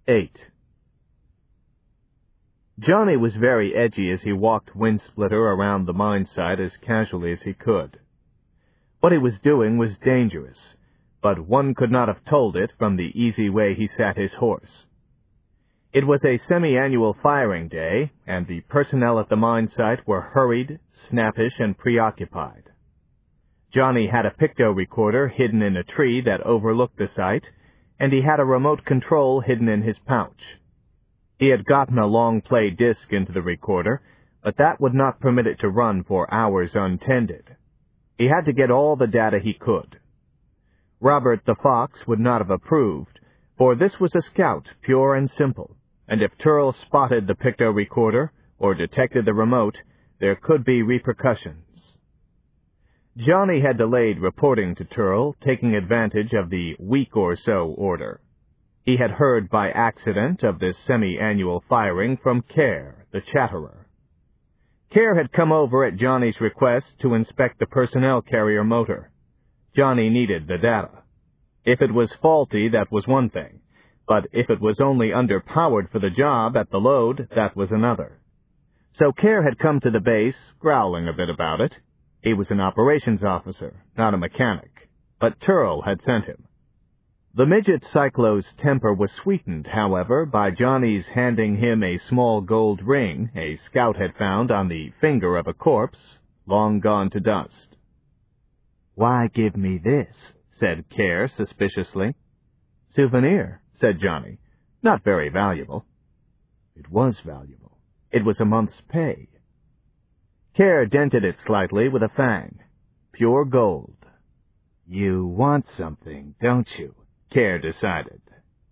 8. Johnny was very edgy as he walked Windsplitter around the mine site as casually as he could. What he was doing was dangerous, but one could not have told it from the easy way he sat his horse. It was a semi-annual firing day, and the personnel at the mine site were hurried, snappish, and preoccupied. Johnny had a picto recorder hidden in a tree that overlooked the site, and he had a remote control hidden in his pouch. He had gotten a long-play disc into the recorder, but that would not permit it to run for hours untended. He had to get all the data he could. Robert the Fox would not have approved, for this was a scout, pure and simple, and if Turl spotted the picto recorder or detected the remote, there could be repercussions. Johnny had delayed reporting to Turl, taking advantage of the week or so order. He had heard by accident of this semi-annual firing from Kerr, the chatterer. Kerr had come over at Johnny's request to inspect the personnel carrier motor. Johnny needed the data. If it was faulty, that was one thing, but if it was only underpowered for the job at the load, that was another. So Kerr had come to the base, growling a bit about it. He was an operations officer, not a mechanic, but Turl had sent him. The midget Cyclo's temper was sweetened, however, by Johnny's handing him a small gold ring a scout had found on the finger of a corpse, long gone to dust. "Why give me this?" said Kerr suspiciously. "Souvenir," said Johnny. "Not very valuable." It was valuable. It was a month's pay. Kerr dented it slightly with a fang. Pure gold. "You want something, don't you?" Kerr decided.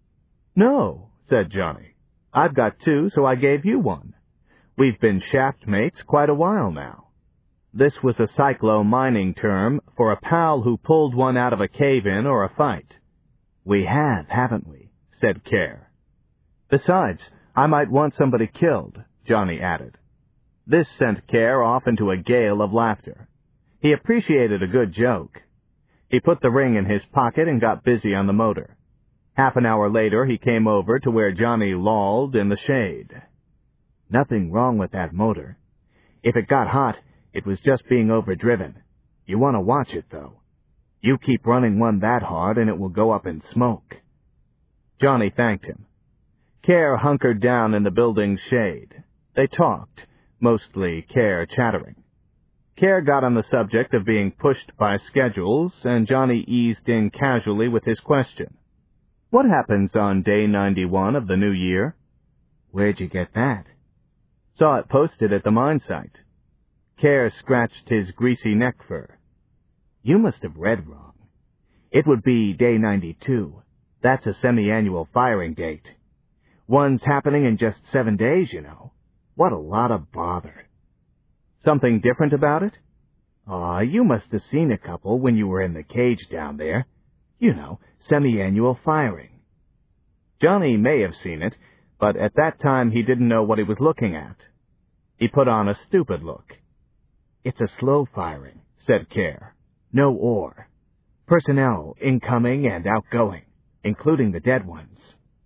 "No," said Johnny. "I've got two, so I gave you one. We've been shaft mates quite a while now." This was a Cyclo mining term for a pal who pulled one out of a cave-in or a fight. "We have, haven't we?" said Kerr. "Besides, I might want somebody killed," Johnny added. This sent Kerr off into a gale of laughter. He appreciated a good joke. He put the ring in his pocket and got busy on the motor. Half an hour later, he came over to where Johnny lolled in the shade. "Nothing wrong with that motor. If it got hot, it was just being overdriven. You want to watch it, though. You keep running one that hard and it will go up in smoke." Johnny thanked him. Kerr hunkered down in the building's shade. They talked, mostly Kerr chattering. Kerr got on the subject of being pushed by schedules, and Johnny eased in casually with his question. "What happens on day 91 of the new year?" "Where'd you get that?" "Saw it posted at the mine site." Kerr scratched his greasy neck fur. "You must have read wrong. It would be day 92. That's a semi-annual firing date. One's happening in just 7 days, you know. What a lot of bother." "Something different about it?" "Aw, you must have seen a couple when you were in the cage down there. You know, semi-annual firing." Johnny may have seen it, but at that time he didn't know what he was looking at. He put on a stupid look. "It's a slow firing," said Kerr. "No ore. Personnel incoming and outgoing, including the dead ones."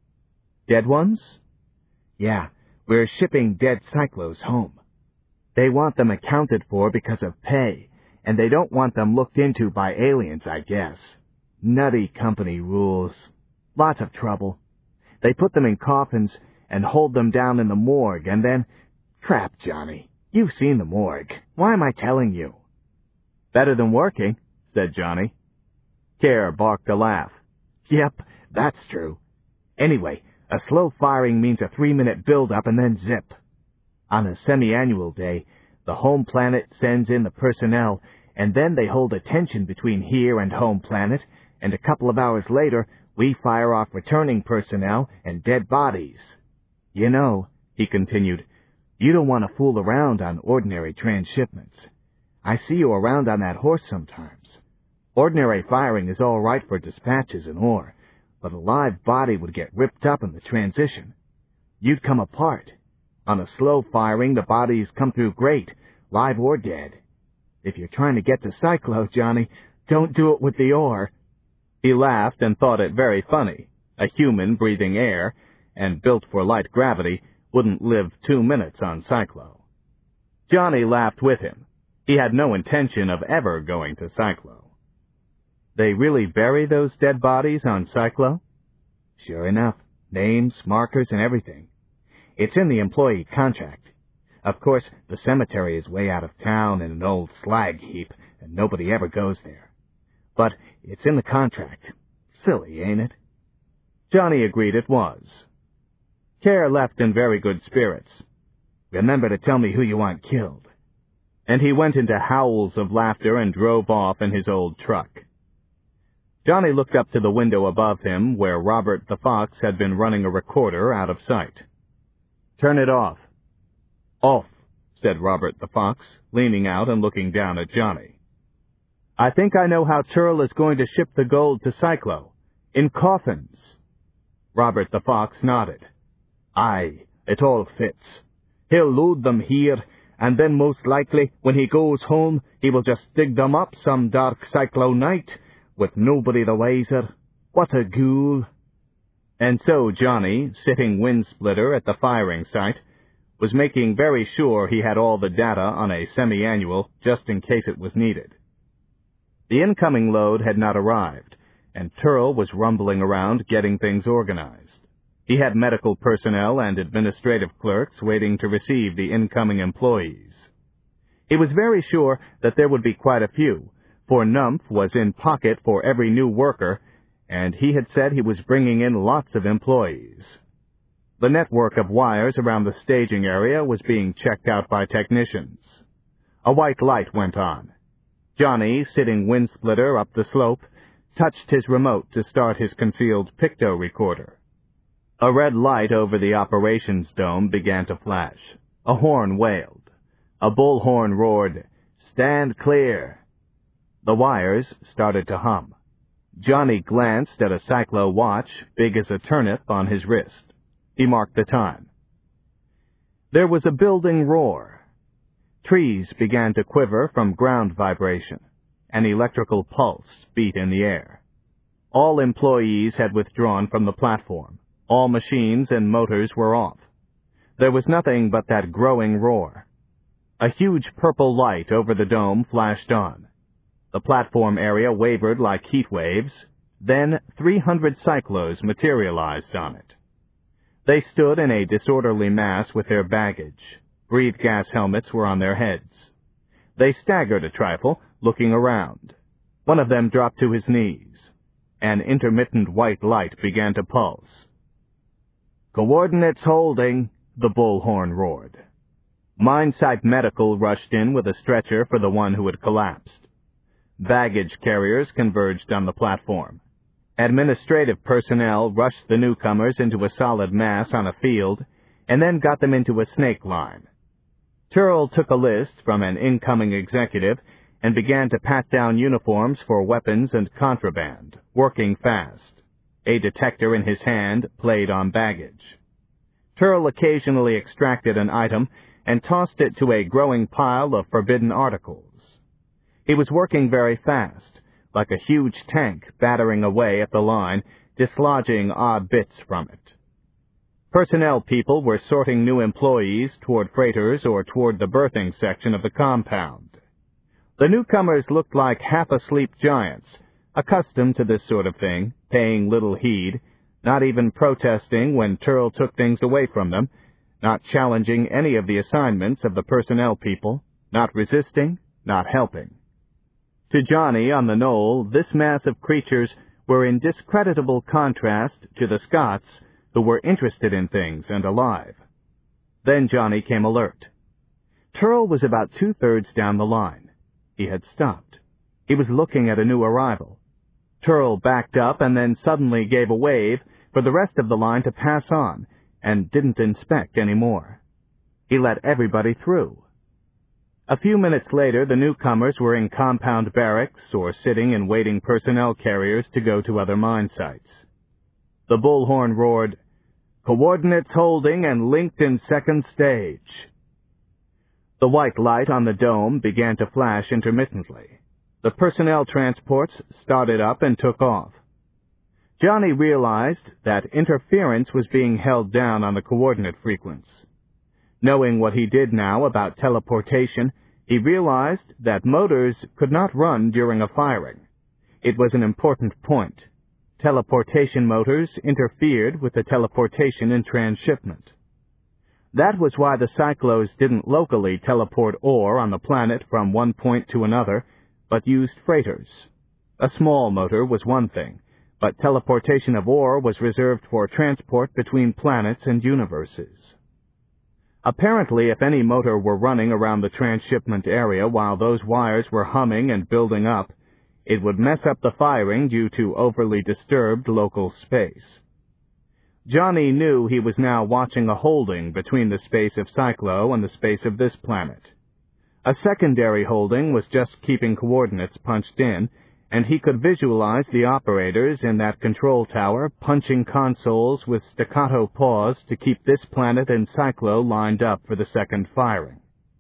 "Dead ones?" "Yeah, we're shipping dead Cyclos home. They want them accounted for because of pay, and they don't want them looked into by aliens, I guess. Nutty company rules. Lots of trouble. They put them in coffins and hold them down in the morgue, and then... Crap, Johnny. You've seen the morgue. Why am I telling you?" "Better than working," said Johnny. Kerr barked a laugh. "Yep, that's true. Anyway, a slow firing means a 3-minute build-up and then zip. On a semi-annual day, the home planet sends in the personnel, and then they hold a tension between here and home planet, and a couple of hours later, we fire off returning personnel and dead bodies. You know," he continued, "you don't want to fool around on ordinary transshipments. I see you around on that horse sometimes. Ordinary firing is all right for dispatches and ore, but a live body would get ripped up in the transition. You'd come apart. On a slow firing, the bodies come through great, live or dead. If you're trying to get to Cyclo, Johnny, don't do it with the ore." He laughed and thought it very funny, a human breathing air, and built for light gravity, wouldn't live 2 minutes on Cyclo. Johnny laughed with him. He had no intention of ever going to Cyclo. They really bury those dead bodies on Cyclo? Sure enough, names, markers, and everything. It's in the employee contract. Of course, the cemetery is way out of town in an old slag heap, and nobody ever goes there. But it's in the contract. Silly, ain't it? Johnny agreed it was. Kerr left in very good spirits. Remember to tell me who you want killed. And he went into howls of laughter and drove off in his old truck. Johnny looked up to the window above him, where Robert the Fox had been running a recorder out of sight. Turn it off. Off, said Robert the Fox, leaning out and looking down at Johnny. I think I know how Turl is going to ship the gold to Cyclo. In coffins. Robert the Fox nodded. Aye, it all fits. He'll load them here, and then most likely, when he goes home, he will just dig them up some dark Cyclo night, with nobody the wiser. What a ghoul. And so Johnny, sitting wind-splitter at the firing site, was making very sure he had all the data on a semi-annual just in case it was needed. The incoming load had not arrived, and Turl was rumbling around getting things organized. He had medical personnel and administrative clerks waiting to receive the incoming employees. He was very sure that there would be quite a few, for Numph was in pocket for every new worker, and he had said he was bringing in lots of employees. The network of wires around the staging area was being checked out by technicians. A white light went on. Johnny, sitting wind-splitter up the slope, touched his remote to start his concealed picto recorder. A red light over the operations dome began to flash. A horn wailed. A bullhorn roared, "Stand clear!" The wires started to hum. Johnny glanced at a Cyclo watch, big as a turnip, on his wrist. He marked the time. There was a building roar. Trees began to quiver from ground vibration. An electrical pulse beat in the air. All employees had withdrawn from the platform. All machines and motors were off. There was nothing but that growing roar. A huge purple light over the dome flashed on. The platform area wavered like heat waves. Then 300 Cyclos materialized on it. They stood in a disorderly mass with their baggage. Breathe gas helmets were on their heads. They staggered a trifle, looking around. One of them dropped to his knees. An intermittent white light began to pulse. "Coordinates holding," the bullhorn roared. Mine-site medical rushed in with a stretcher for the one who had collapsed. Baggage carriers converged on the platform. Administrative personnel rushed the newcomers into a solid mass on a field, and then got them into a snake line. Turl took a list from an incoming executive and began to pat down uniforms for weapons and contraband, working fast. A detector in his hand played on baggage. Turl occasionally extracted an item and tossed it to a growing pile of forbidden articles. He was working very fast, like a huge tank battering away at the line, dislodging odd bits from it. Personnel people were sorting new employees toward freighters or toward the berthing section of the compound. The newcomers looked like half-asleep giants, accustomed to this sort of thing, paying little heed, not even protesting when Turl took things away from them, not challenging any of the assignments of the personnel people, not resisting, not helping. To Johnny on the knoll, this mass of creatures were in discreditable contrast to the Scots, who were interested in things and alive. Then Johnny came alert. Turl was about 2/3 down the line. He had stopped. He was looking at a new arrival. Turl backed up and then suddenly gave a wave for the rest of the line to pass on, and didn't inspect any more. He let everybody through. A few minutes later, the newcomers were in compound barracks or sitting in waiting personnel carriers to go to other mine sites. The bullhorn roared, "Coordinates holding and linked in second stage." The white light on the dome began to flash intermittently. The personnel transports started up and took off. Johnny realized that interference was being held down on the coordinate frequency. Knowing what he did now about teleportation, he realized that motors could not run during a firing. It was an important point. Teleportation motors interfered with the teleportation in transshipment. That was why the Cyclos didn't locally teleport ore on the planet from one point to another, but used freighters. A small motor was one thing, but teleportation of ore was reserved for transport between planets and universes. Apparently, if any motor were running around the transshipment area while those wires were humming and building up, it would mess up the firing due to overly disturbed local space. Johnny knew he was now watching a holding between the space of Cyclo and the space of this planet. A secondary holding was just keeping coordinates punched in, and he could visualize the operators in that control tower punching consoles with staccato paws to keep this planet and Cyclo lined up for the second firing.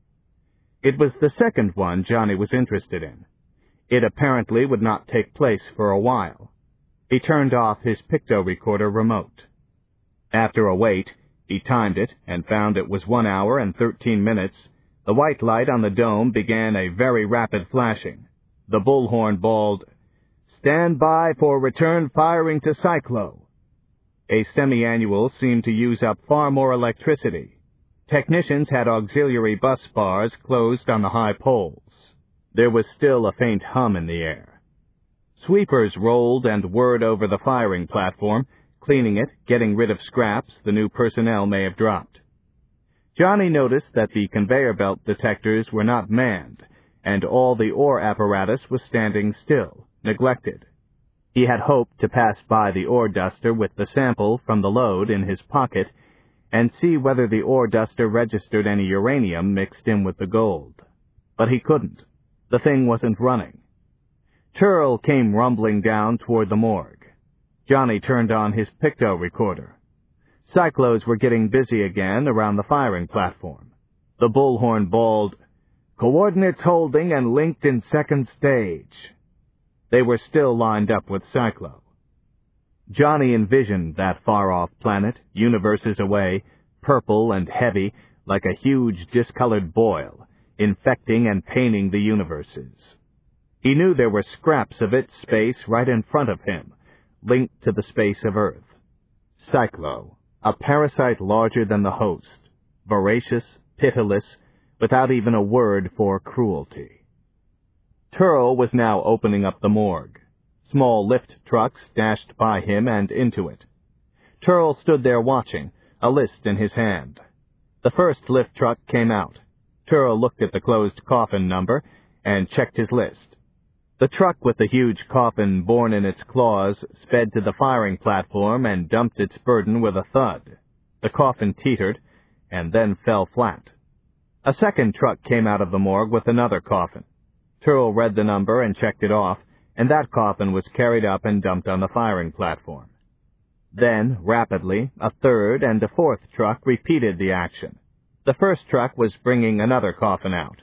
It was the second one Johnny was interested in. It apparently would not take place for a while. He turned off his pictorecorder remote. After a wait, he timed it and found it was 1 hour and 13 minutes. The white light on the dome began a very rapid flashing. The bullhorn bawled, "Stand by for return firing to Cyclo." A semi-annual seemed to use up far more electricity. Technicians had auxiliary bus bars closed on the high poles. There was still a faint hum in the air. Sweepers rolled and whirred over the firing platform, cleaning it, getting rid of scraps the new personnel may have dropped. Johnny noticed that the conveyor belt detectors were not manned, and all the ore apparatus was standing still, neglected. He had hoped to pass by the ore duster with the sample from the load in his pocket and see whether the ore duster registered any uranium mixed in with the gold. But he couldn't. The thing wasn't running. Turl came rumbling down toward the morgue. Johnny turned on his pictorecorder. Cyclos were getting busy again around the firing platform. The bullhorn bawled, "Coordinates holding and linked in second stage." They were still lined up with Cyclo. Johnny envisioned that far-off planet, universes away, purple and heavy, like a huge discolored boil, infecting and paining the universes. He knew there were scraps of its space right in front of him, linked to the space of Earth. Cyclo, a parasite larger than the host, voracious, pitiless, without even a word for cruelty. Turl was now opening up the morgue. Small lift trucks dashed by him and into it. Turl stood there watching, a list in his hand. The first lift truck came out. Turl looked at the closed coffin number and checked his list. The truck with the huge coffin borne in its claws sped to the firing platform and dumped its burden with a thud. The coffin teetered and then fell flat. A second truck came out of the morgue with another coffin. Turl read the number and checked it off, and that coffin was carried up and dumped on the firing platform. Then, rapidly, a third and a fourth truck repeated the action. The first truck was bringing another coffin out.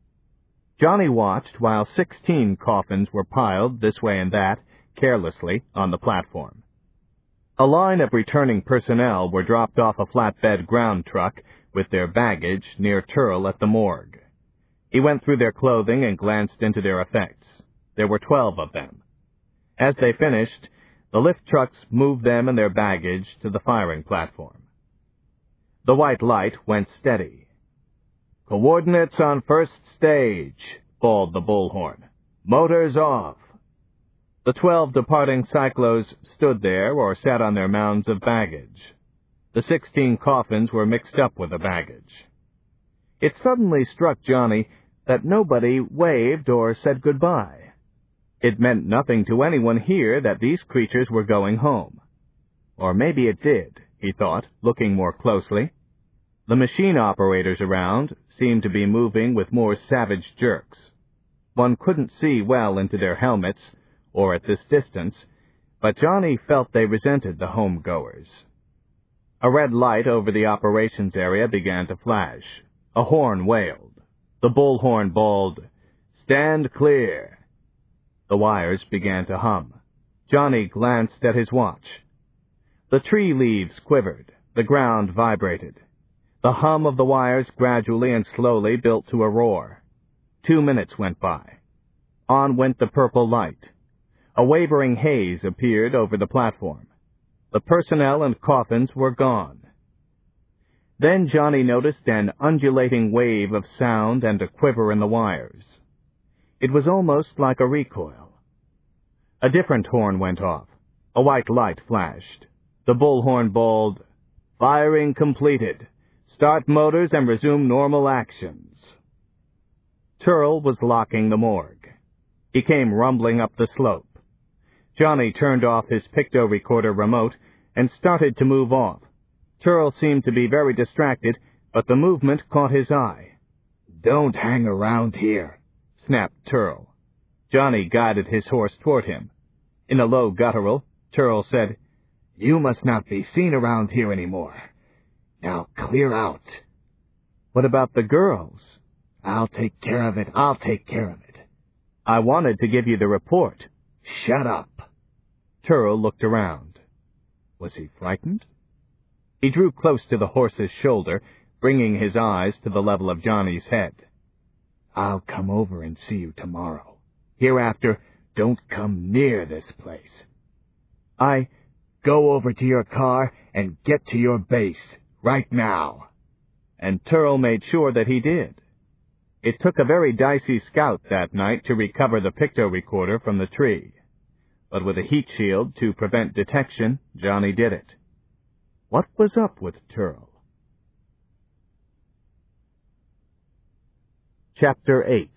Johnny watched while 16 coffins were piled this way and that, carelessly, on the platform. A line of returning personnel were dropped off a flatbed ground truck with their baggage near Turl at the morgue. He went through their clothing and glanced into their effects. There were 12 of them. As they finished, the lift trucks moved them and their baggage to the firing platform. The white light went steady. "Coordinates on first stage," bawled the bullhorn. "Motors off." The 12 departing Cyclos stood there or sat on their mounds of baggage. The 16 coffins were mixed up with the baggage. It suddenly struck Johnny that nobody waved or said goodbye. It meant nothing to anyone here that these creatures were going home. Or maybe it did, he thought, looking more closely. The machine operators around seemed to be moving with more savage jerks. One couldn't see well into their helmets, or at this distance, but Johnny felt they resented the home-goers. A red light over the operations area began to flash. A horn wailed. The bullhorn bawled, "Stand clear." The wires began to hum. Johnny glanced at his watch. The tree leaves quivered. The ground vibrated. The hum of the wires gradually and slowly built to a roar. 2 minutes went by. On went the purple light. A wavering haze appeared over the platform. The personnel and coffins were gone. Then Johnny noticed an undulating wave of sound and a quiver in the wires. It was almost like a recoil. A different horn went off. A white light flashed. The bullhorn bawled, "Firing completed. Start motors and resume normal actions." Turl was locking the morgue. He came rumbling up the slope. Johnny turned off his picto-recorder remote and started to move off. Turl seemed to be very distracted, but the movement caught his eye. "Don't hang around here," snapped Turl. Johnny guided his horse toward him. In a low guttural, Turl said, "You must not be seen around here anymore. Now clear out." "What about the girls?" I'll take care of it. "I wanted to give you the report." "Shut up." Turl looked around. Was he frightened? He drew close to the horse's shoulder, bringing his eyes to the level of Johnny's head. "I'll come over and see you tomorrow. Hereafter, don't come near this place. Go over to your car and get to your base, right now." And Turl made sure that he did. It took a very dicey scout that night to recover the picto-recorder from the tree. But with a heat shield to prevent detection, Johnny did it. What was up with Turl? Chapter 8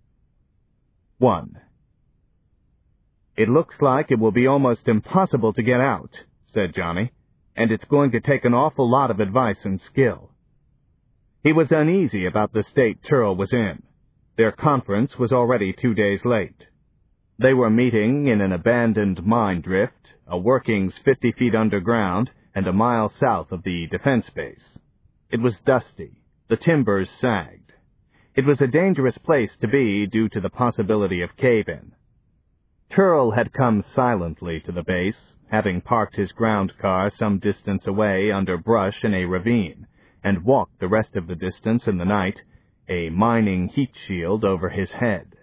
1. "It looks like it will be almost impossible to get out," said Johnny, "and it's going to take an awful lot of advice and skill." He was uneasy about the state Turl was in. Their conference was already 2 days late. They were meeting in an abandoned mine drift, a workings 50 feet underground and a mile south of the defense base. It was dusty. The timbers sagged. It was a dangerous place to be due to the possibility of cave-in. Turl had come silently to the base, having parked his ground car some distance away under brush in a ravine, and walked the rest of the distance in the night, a mining heat shield over his head.